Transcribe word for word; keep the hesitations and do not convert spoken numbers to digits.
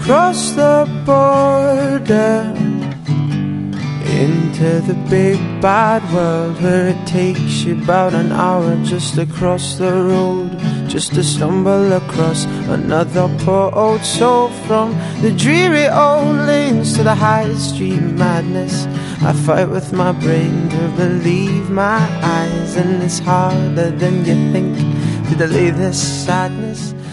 cross the border into the big bad world, where it takes you about an hour just to cross the road, just to stumble across another poor old soul. From the dreary old lanes to the high street madness, I fight with my brain to believe my eyes, and it's harder than you think to delay this sadness.